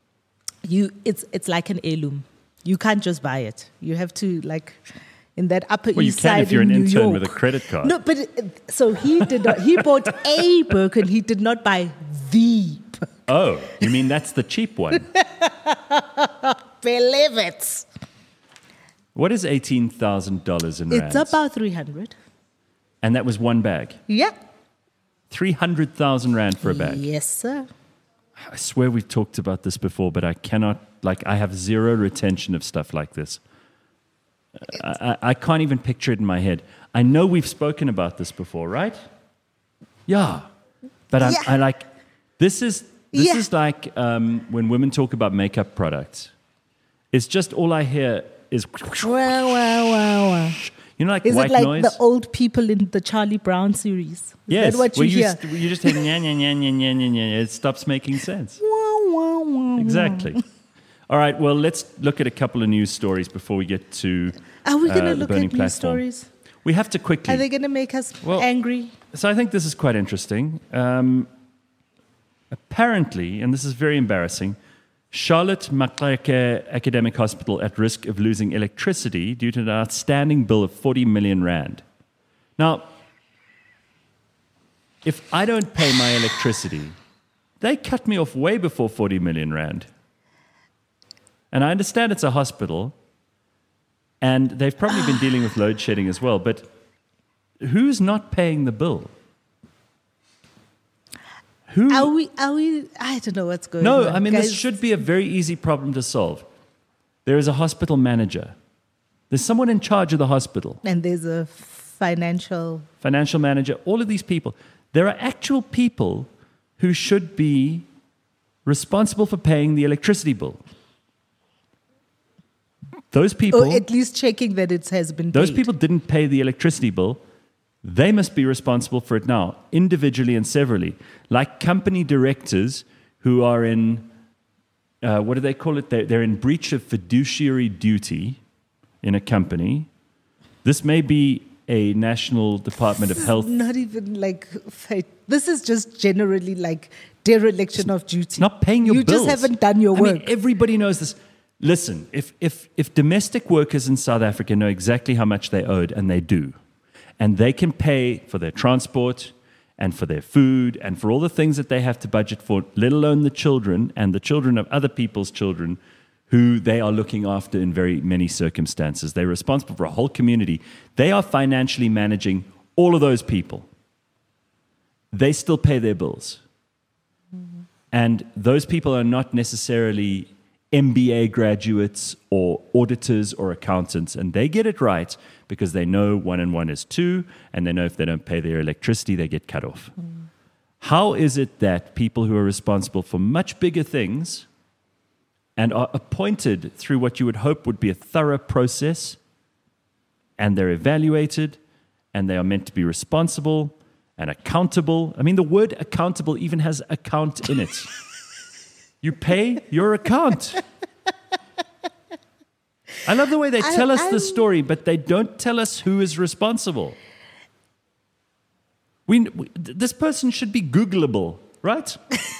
it's like an heirloom. You can't just buy it. You have to in that Upper Well, you East can Side if you're in an New intern York. with a credit card. No, but so he did not. He bought a Birkin. He did not buy the Birkin. Oh, you mean that's the cheap one? Believe it. What is $18,000 in rands? It's about 300. And that was one bag. Yeah. 300,000 rand for a bag. Yes, sir. I swear we've talked about this before, but I cannot, I have zero retention of stuff like this. I can't even picture it in my head. I know we've spoken about this before, right? Yeah. But Yeah. this is Yeah. like when women talk about makeup products. It's just all I hear is, Wow. Is white it like noise. the old people in the Charlie Brown series? Is Yes, that what you where hear? you just hear nya, nya, nya, nya, nya, nya, nya. It stops making sense. Exactly. All right, well, let's look at a couple of news stories before we get to Are we going to the look burning at news platform. stories? We have to quickly. Are they going to make us Well, angry? So I think this is quite interesting. Apparently, and this is very embarrassing, Charlotte Maxeke Academic Hospital at risk of losing electricity due to an outstanding bill of 40 million rand. Now, if I don't pay my electricity They cut me off way before 40 million rand. And I understand it's a hospital, and they've probably been dealing with load shedding as well, but who's not paying the bill? Who? Are we, I don't know what's going No, on. I mean, Guys, this should be a very easy problem to solve. There is a hospital manager. There's someone in charge of the hospital, And there's a financial. financial manager, all of these people. There are actual people who should be responsible for paying the electricity bill. Those people, Or at least checking that it has been those paid. people didn't pay the electricity bill. They must be responsible for it now, individually and severally. Like company directors who are in, what do they call it? They're in breach of fiduciary duty in a company. This may be a National Department of Health. Not even like this is just generally like dereliction of duty. Not paying your you bills. You just haven't done your I work. mean, everybody knows this. Listen, if domestic workers in South Africa know exactly how much they owed, and they do, and they can pay for their transport and for their food and for all the things that they have to budget for, let alone the children and the children of other people's children who they are looking after in very many circumstances. They're responsible for a whole community. They are financially managing all of those people. They still pay their bills. Mm-hmm. And those people are not necessarily MBA graduates or auditors or accountants, and they get it right because they know 1 and 1 is 2, and they know if they don't pay their electricity, they get cut off. How is it that people who are responsible for much bigger things and are appointed through what you would hope would be a thorough process, and they're evaluated, and they are meant to be responsible and accountable? I mean, the word accountable even has account in it. You pay your account. I love the way they tell us the story, but they don't tell us who is responsible. This person should be Googleable, right?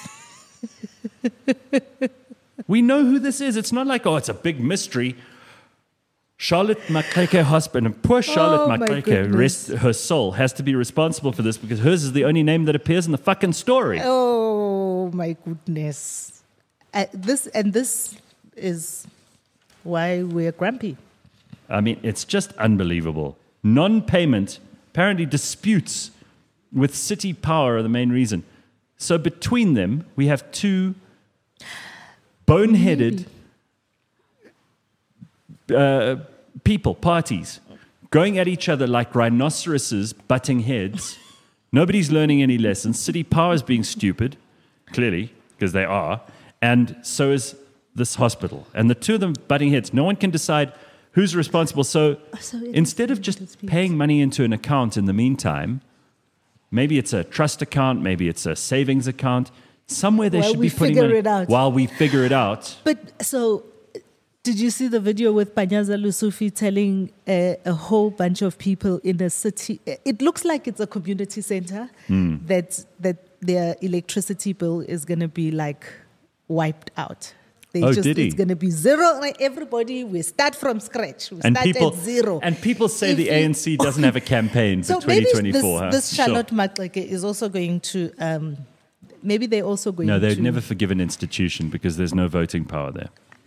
We know who this is. It's not like, oh, it's a big mystery. Charlotte Maxeke Hospital, and poor Charlotte my Maxeke, goodness. rest her soul, has to be responsible for this because hers is the only name that appears in the fucking story. Oh my goodness. This is why we're grumpy. I mean, it's just unbelievable. Non-payment, apparently disputes with City Power are the main reason. So between them, we have two boneheaded people, parties, going at each other like rhinoceroses butting heads. Nobody's learning any lessons. City Power is being stupid, clearly, because they are. And so is this hospital. And the two of them butting heads. No one can decide who's responsible. So it instead is of just disputes. paying money into an account in the meantime, maybe it's a trust account, maybe it's a savings account, somewhere they While should we be putting figure money it out. while we figure it out. But so, did you see the video with Panyaza Lusufi telling a whole bunch of people in a city? It looks like it's a community center that their electricity bill is going to be like wiped out. Did he? It's going to be zero. Like everybody, we start from scratch. We start at zero. And people say If the you- ANC doesn't have a campaign for So maybe 2024. huh? this Sure. Charlotte Maxeke is also going to. Maybe they're also going No, to. they'd never forgive an institution because there's no voting power there.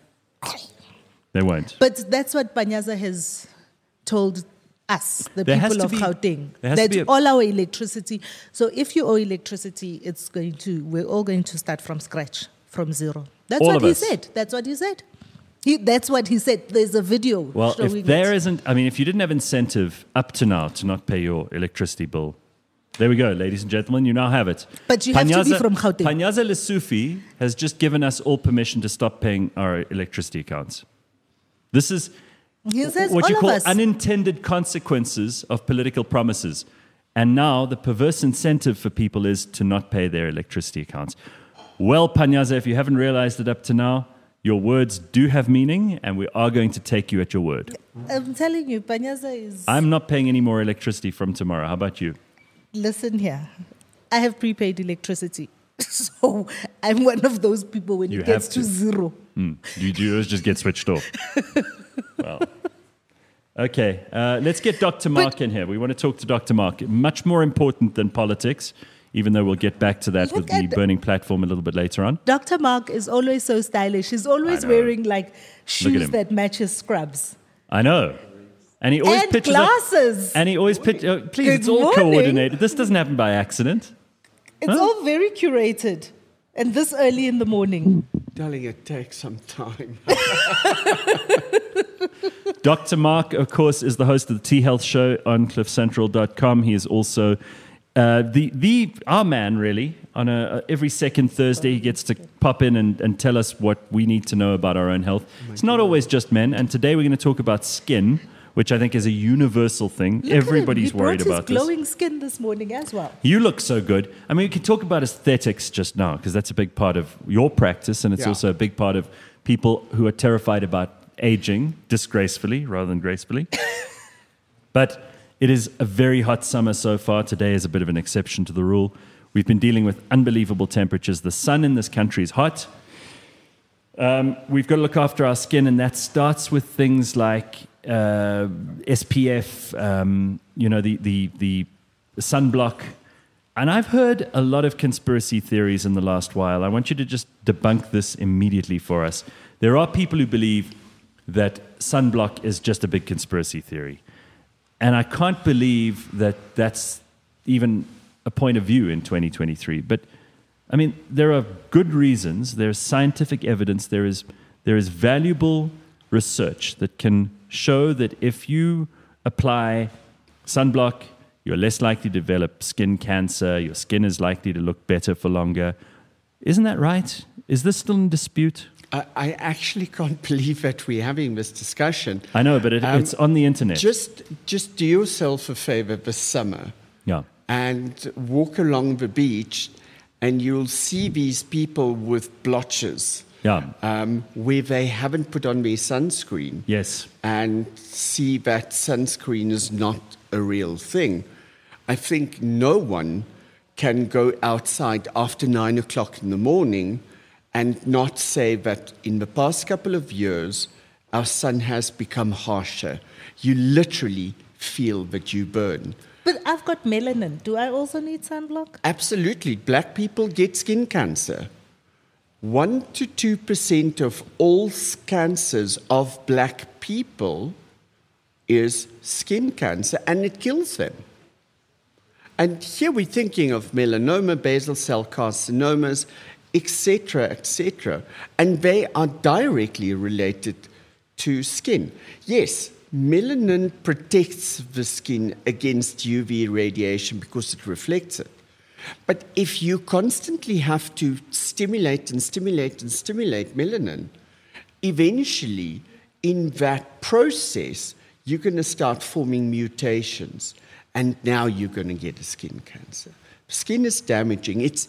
They won't. But that's what Panyaza has told us, the There has people to of be- Gauteng, there has to that be a- all our electricity. So if you owe electricity, we're all going to start from scratch, from zero. That's All what of he us. said. That's what he said. That's what he said. There's a video. Well, showing if there it. isn't, I mean, if you didn't have incentive up to now to not pay your electricity bill, there we go, ladies and gentlemen, you now have it. But you have to be from Gauteng. Panyaza Lesufi has just given us all permission to stop paying our electricity accounts. This is He says what all you of call us. unintended consequences of political promises. And now the perverse incentive for people is to not pay their electricity accounts. Well, Panyaza, if you haven't realized it up to now, your words do have meaning, and we are going to take you at your word. I'm telling you, Panyaza is. I'm not paying any more electricity from tomorrow. How about you? Listen here. I have prepaid electricity. So I'm one of those people when You it gets have to to. zero. You yours just get switched off. Well, okay. Let's get Dr. Mark in here. We want to talk to Dr. Mark. Much more important than politics even though we'll get back to that Look with the at- burning platform a little bit later on. Dr. Mark is always so stylish. He's always know. wearing like Look at shoes him. that match his scrubs. I know. And he always And pitches up- glasses. And he always pitches. Please, Good it's all morning. coordinated. This doesn't happen by accident. It's Huh? all very curated. And this early in the morning. Darling, it takes some time. Dr. Mark, of course, is the host of the T Health Show on cliffcentral.com. He is also our man, really. On every second Thursday, he gets to pop in and tell us what we need to know about our own health. It's not always just men. And today we're going to talk about skin, which I think is a universal thing. Look at him. Everybody's He worried brought about his this. glowing skin this morning as well. You look so good. I mean, we can talk about aesthetics just now because that's a big part of your practice, and it's Yeah. also a big part of people who are terrified about aging disgracefully rather than gracefully. But it is a very hot summer so far. Today is a bit of an exception to the rule. We've been dealing with unbelievable temperatures. The sun in this country is hot. We've got to look after our skin, and that starts with things like SPF, the sunblock. And I've heard a lot of conspiracy theories in the last while. I want you to just debunk this immediately for us. There are people who believe that sunblock is just a big conspiracy theory. And I can't believe that that's even a point of view in 2023. But, I mean, there are good reasons. There's scientific evidence. There is valuable research that can show that if you apply sunblock, you're less likely to develop skin cancer. Your skin is likely to look better for longer. Isn't that right? Is this still in dispute? I actually can't believe that we're having this discussion. I know, but it's on the internet. Just do yourself a favor this summer Yeah. and walk along the beach, and you'll see these people with blotches Yeah. where they haven't put on their sunscreen. Yes. And see that sunscreen is not a real thing. I think no one can go outside after 9 o'clock in the morning and not say that in the past couple of years, our sun has become harsher. You literally feel that you burn. But I've got melanin. Do I also need sunblock? Absolutely. Black people get skin cancer. 1 to 2% of all cancers of black people is skin cancer, and it kills them. And here we're thinking of melanoma, basal cell carcinomas, etc., and they are directly related to skin. Yes, melanin protects the skin against UV radiation because it reflects it. But if you constantly have to stimulate melanin, eventually in that process, you're going to start forming mutations, and now you're going to get a skin cancer. Skin is damaging. It's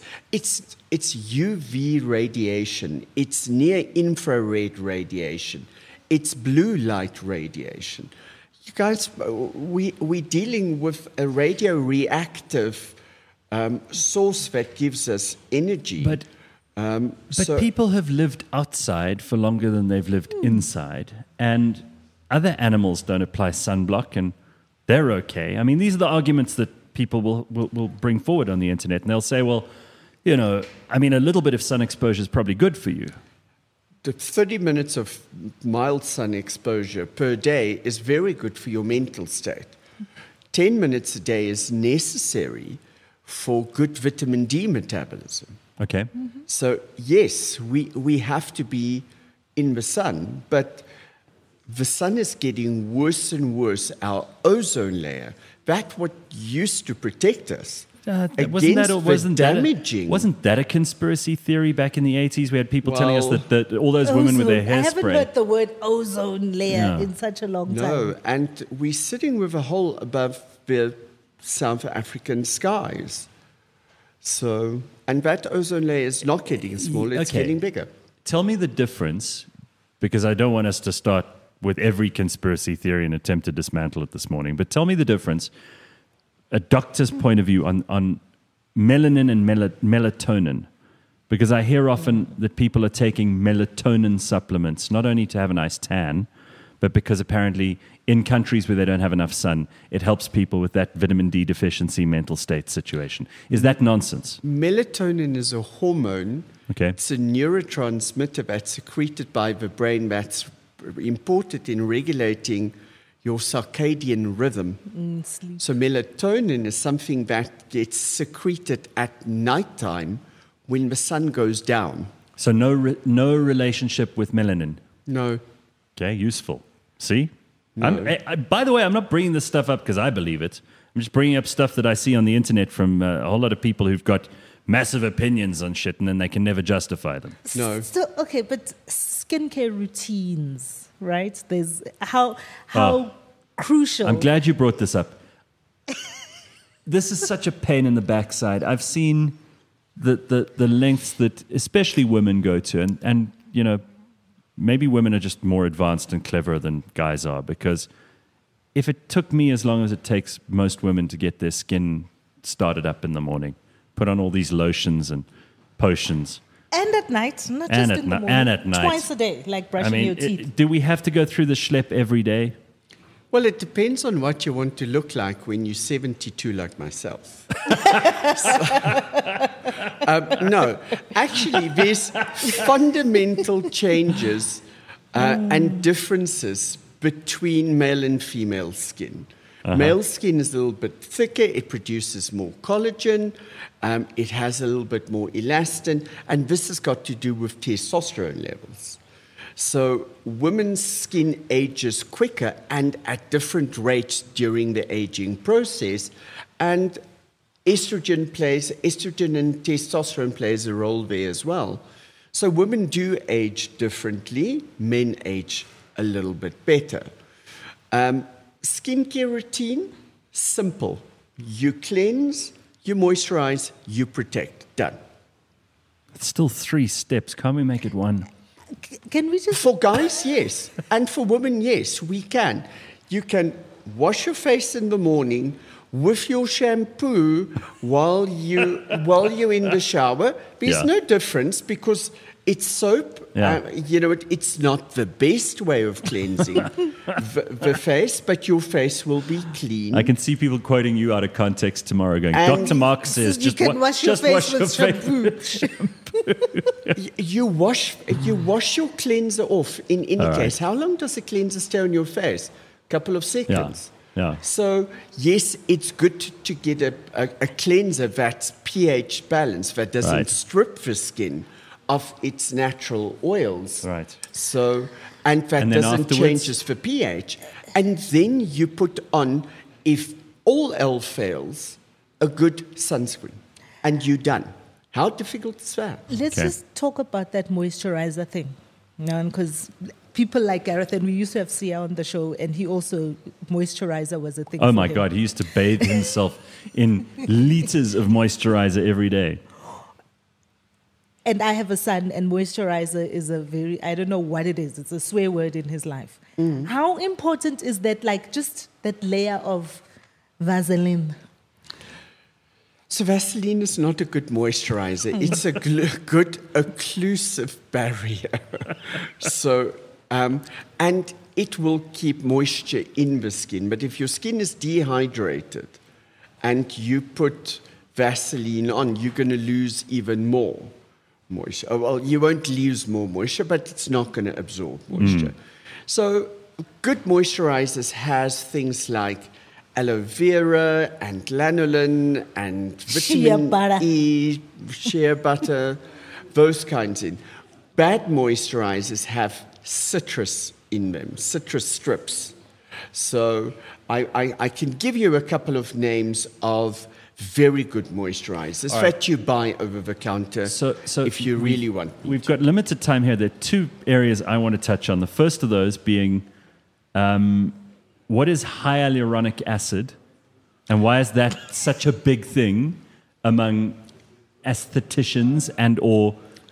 UV radiation. It's near-infrared radiation. It's blue light radiation. You guys, we're dealing with a radioreactive source that gives us energy. But people have lived outside for longer than they've lived inside, and other animals don't apply sunblock, and they're okay. I mean, these are the arguments that people will bring forward on the internet, and they'll say, well, a little bit of sun exposure is probably good for you. The 30 minutes of mild sun exposure per day is very good for your mental state. 10 minutes a day is necessary for good vitamin D metabolism. Okay. Mm-hmm. So, yes, we have to be in the sun, but the sun is getting worse and worse. Our ozone layer, that what used to protect us Wasn't that a conspiracy theory back in the 80s? We had people telling us that all those women with their I haven't hairspray. heard the word ozone layer No. in such a long time. No, and we're sitting with a hole above the South African skies. So, and that ozone layer is not getting smaller, it's Okay. getting bigger. Tell me the difference, because I don't want us to start with every conspiracy theory and attempt to dismantle it this morning. But tell me the difference, a doctor's point of view on melanin and melatonin. Because I hear often that people are taking melatonin supplements, not only to have a nice tan, but because apparently in countries where they don't have enough sun, it helps people with that vitamin D deficiency mental state situation. Is that nonsense? Melatonin is a hormone. Okay. It's a neurotransmitter that's secreted by the brain that's important in regulating your circadian rhythm. Sleep. So melatonin is something that gets secreted at nighttime when the sun goes down. So no relationship with melanin. No. Okay, useful. See? No. By the way, I'm not bringing this stuff up because I believe it. I'm just bringing up stuff that I see on the internet from a whole lot of people who've got massive opinions on shit and then they can never justify them. No. So, okay, but skincare routines, right? There's how crucial. I'm glad you brought this up. This is such a pain in the backside. I've seen the lengths that especially women go to, and you know, maybe women are just more advanced and cleverer than guys are, because if it took me as long as it takes most women to get their skin started up in the morning, put on all these lotions and potions. And at night, not And just at in the ni- morning. and at night. Twice a day, like brushing your teeth. Do we have to go through the schlep every day? Well, it depends on what you want to look like when you're 72 like myself. No, actually, there's fundamental changes and differences between male and female skin. Male skin is a little bit thicker, it produces more collagen, it has a little bit more elastin, and this has got to do with testosterone levels. So women's skin ages quicker and at different rates during the aging process, and estrogen and testosterone plays a role there as well. So women do age differently, men age a little bit better. Skincare routine, simple. You cleanse, you moisturize, you protect. Done. It's still 3 steps. Can't we make it one? Can we just For guys, yes. And for women, yes, we can. You can wash your face in the morning with your shampoo while you're in the shower. There's Yeah. no difference because it's soap. Yeah. It's not the best way of cleansing the face, but your face will be clean. I can see people quoting you out of context tomorrow going, And Dr. Mark says, you just can wash your just face wash with your face. shampoo? You wash your cleanser off. In any All right. case, how long does a cleanser stay on your face? A couple of seconds. Yeah. So yes, it's good to get a cleanser that's pH balanced, that doesn't Right. strip the skin of its natural oils. Right. So and that And then doesn't afterwards? changes the pH. And then you put on, if all else fails, a good sunscreen, and you're done. How difficult is that? Let's Okay. just talk about that moisturizer thing. Because people like Gareth, and we used to have Sia on the show, and he also, moisturizer was a thing. Oh for my him. God, he used to bathe himself in liters of moisturizer every day. And I have a son, and moisturizer is I don't know what it is. It's a swear word in his life. How important is that, like just that layer of Vaseline? So Vaseline is not a good moisturizer. It's a good occlusive barrier. So, and it will keep moisture in the skin. But if your skin is dehydrated and you put Vaseline on, you're going to lose even more moisture. Oh, well, you won't lose more moisture, but it's not going to absorb moisture. So good moisturizers has things like aloe vera and lanolin and Shea vitamin butter. E, shea butter, those kinds in. Bad moisturizers have citrus in them, citrus strips. So I can give you a couple of names of very good moisturizers that you buy over the counter So if you really want. We've got limited time here. There are 2 areas I want to touch on. The first of those being, what is hyaluronic acid, and why is that such a big thing among aestheticians and or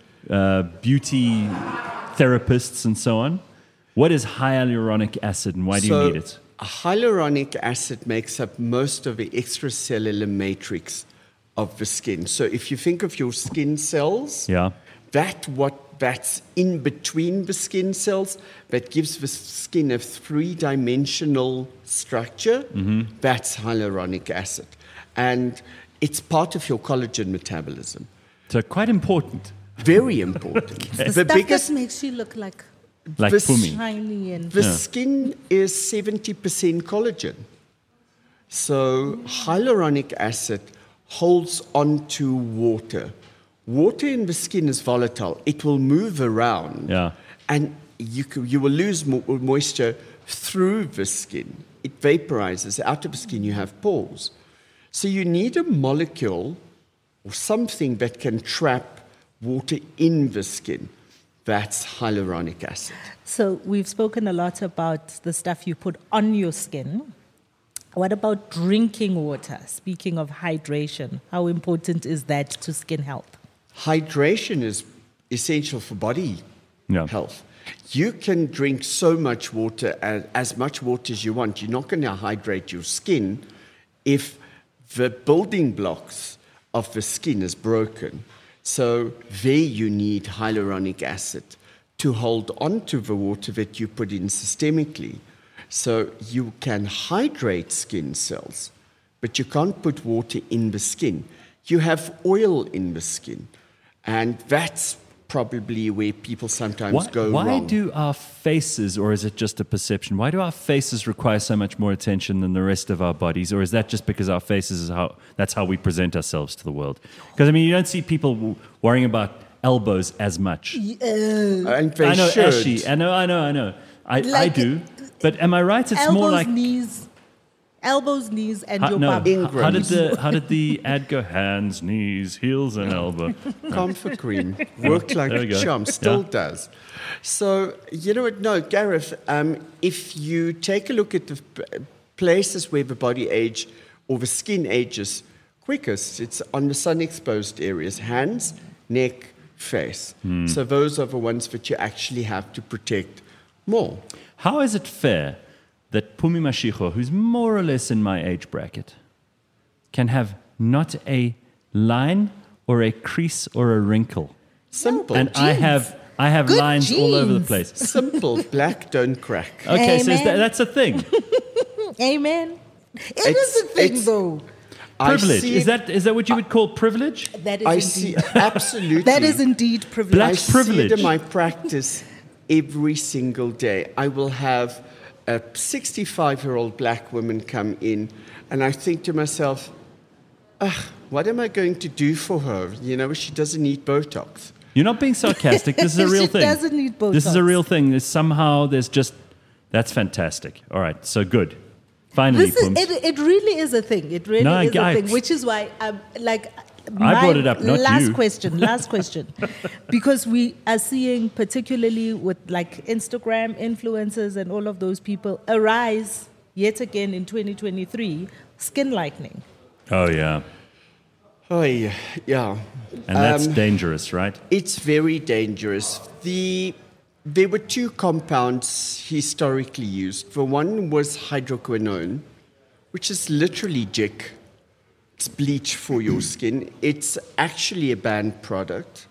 beauty therapists and so on? What is hyaluronic acid, and why do you need it? Hyaluronic acid makes up most of the extracellular matrix of the skin. So if you think of your skin cells, Yeah. that what that's in between the skin cells that gives the skin a three-dimensional structure. That's hyaluronic acid. And it's part of your collagen metabolism. So quite important. Very important. The stuff that makes you look like Like The Pumi. shiny and The skin is 70% collagen. So hyaluronic acid holds on to water. Water in the skin is volatile. It will move around. Yeah. And you will lose moisture through the skin. It vaporizes. Out of the skin, you have pores. So you need a molecule or something that can trap water in the skin. That's hyaluronic acid. So we've spoken a lot about the stuff you put on your skin. What about drinking water? Speaking of hydration, how important is that to skin health? Hydration is essential for body health. You can drink so much water, as much water as you want. You're not going to hydrate your skin if the building blocks of the skin is broken. So there you need hyaluronic acid to hold on to the water that you put in systemically. So you can hydrate skin cells, but you can't put water in the skin. You have oil in the skin, and that's probably where people sometimes go why wrong. do our faces, or is it just a perception, why do our faces require so much more attention than the rest of our bodies? Or is that just because our faces that's how we present ourselves to the world? Because, I mean, you don't see people worrying about elbows as much. And they I know, should. Ashy. I know. I Like do. But am I right? It's more like... elbows, knees, and your no, bum. how did the ad go? Hands, knees, heels, and elbow. Comfort cream worked like There we a go. charm, still Yeah. does. So, you know what? No, Gareth, if you take a look at the places where the body age or the skin ages quickest, it's on the sun-exposed areas, hands, neck, face. So those are the ones that you actually have to protect more. How is it fair that Pumi Mashiko, who's more or less in my age bracket, can have not a line or a crease or a wrinkle? Simple. And I have Good lines all over the genes. place. Simple. Black don't crack. Okay, so Amen. that's a thing. Amen. It is a thing, though. I Privilege. see Is it- that what you would call privilege? That is I indeed. see absolutely. That is indeed privilege. Black I see privilege. it in my practice every single day. I will have a 65-year-old black woman come in, and I think to myself, what am I going to do for her? You know, she doesn't need Botox. You're not being sarcastic. This is a real She thing. doesn't need This is a Botox. real thing. There's just that's fantastic. All right, so good. Finally, This is, Pums. it really is a thing. It really No, is a I- thing, which is why, I brought it up, not last you. Last question. Because we are seeing, particularly with like Instagram influencers and all of those people, arise yet again in 2023, skin lightening. Oh yeah, Oh, yeah. Yeah. and that's dangerous, right? It's very dangerous. There were two compounds historically used. The one was hydroquinone, which is literally Jik. It's bleach for your skin. It's actually a banned product.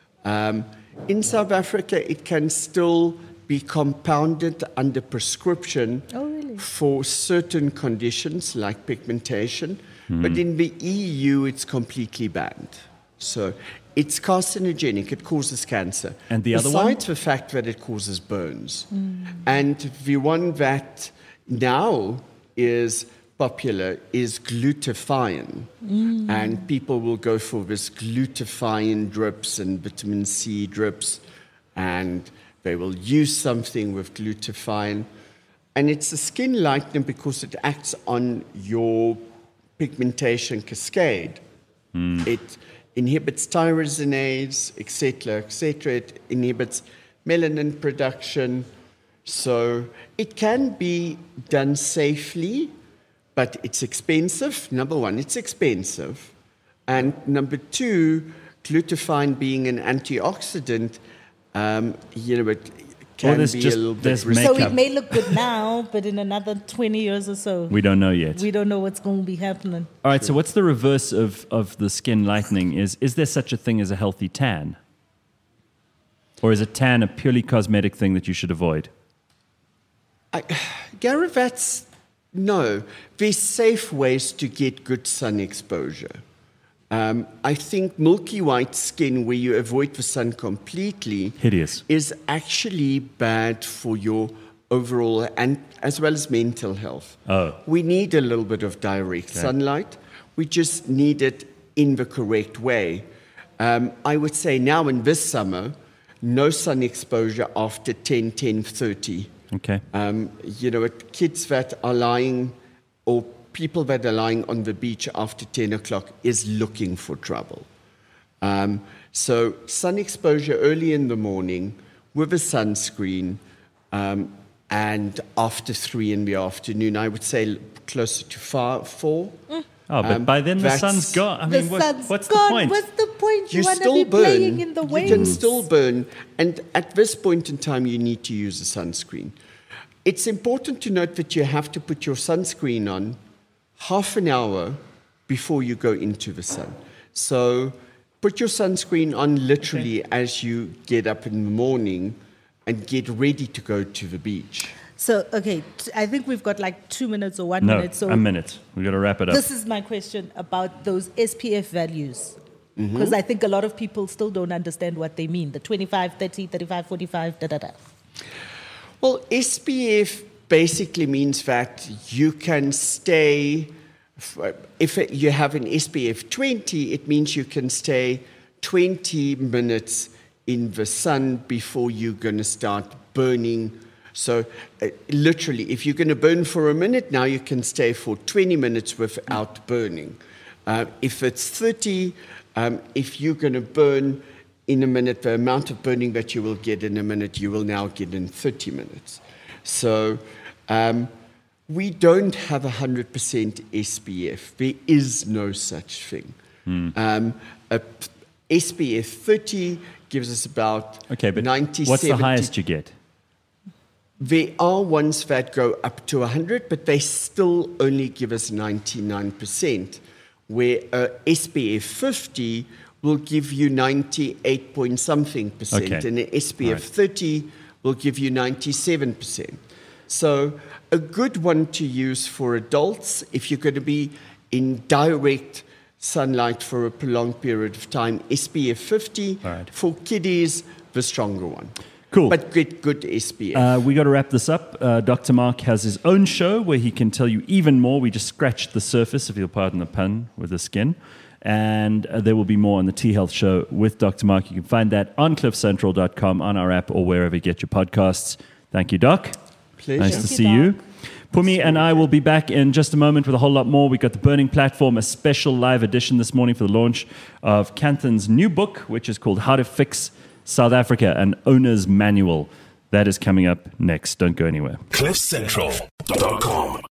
In South Africa, it can still be compounded under prescription Oh, really? for certain conditions like pigmentation. But in the EU, it's completely banned. So it's carcinogenic. It causes cancer. And the other one? Besides the fact that it causes burns. And the one that now is popular is glutathione. And people will go for this glutathione drips and vitamin C drips, and they will use something with glutathione. And it's a skin lightener because it acts on your pigmentation cascade. It inhibits tyrosinase, etc., etc. It inhibits melanin production. So it can be done safely, but it's expensive. Number one, it's expensive. And number two, glutathione being an antioxidant, it can there's be just- a little bit there's risky. So Makeup. it may look good now, but in another 20 years or so, We don't know yet. we don't know what's going to be happening. All right, so what's the reverse of the skin lightening? Is there such a thing as a healthy tan? Or is a tan a purely cosmetic thing that you should avoid? Gary, no. There's safe ways to get good sun exposure. I think milky white skin, where you avoid the sun completely, Hideous. is actually bad for your overall and as well as mental health. Oh. We need a little bit of direct sunlight. We just need it in the correct way. I would say now in this summer, no sun exposure after 10:30. Okay. Kids that are lying or people that are lying on the beach after 10 o'clock is looking for trouble. So sun exposure early in the morning with a sunscreen and after 3 in the afternoon, I would say closer to 4. Oh, but by then the sun's gone. I mean, what's the point? What's the point? You want to still be burn. playing in the waves. You can still burn. And at this point in time, you need to use a sunscreen. It's important to note that you have to put your sunscreen on half an hour before you go into the sun. So put your sunscreen on literally as you get up in the morning and get ready to go to the beach. So, okay, I think we've got like 2 minutes or 1 No, minute. So a minute. We've got to wrap it up. this is my question about those SPF values. Because I think a lot of people still don't understand what they mean. The 25, 30, 35, 45, da-da-da. Well, SPF basically means that you can stay, if you have an SPF 20, it means you can stay 20 minutes in the sun before you're going to start burning. So literally, if you're going to burn for a minute, now you can stay for 20 minutes without burning. If it's 30, if you're going to burn in a minute, the amount of burning that you will get in a minute, you will now get in 30 minutes. So we don't have 100% SPF. There is no such thing. SPF 30 gives us about Okay, but 90, what's 70. the highest you get? There are ones that go up to 100, but they still only give us 99%, where SPF 50 will give you 98 point something percent, Okay. and an SPF 30 will give you 97%. So a good one to use for adults, if you're going to be in direct sunlight for a prolonged period of time, SPF 50. Right. For kiddies, the stronger one. Cool. But get good SPF. We got to wrap this up. Dr. Mark has his own show where he can tell you even more. We just scratched the surface, if you'll pardon the pun, with the skin. And there will be more on the T Health Show with Dr. Mark. You can find that on cliffcentral.com, on our app, or wherever you get your podcasts. Thank you, Doc. Pleasure. Nice to Thank you, see you. Pumi and I will be back in just a moment with a whole lot more. We've got the Burning Platform, a special live edition this morning for the launch of Canthan's new book, which is called How to Fix South Africa, an Owner's Manual. That is coming up next. Don't go anywhere. CliffCentral.com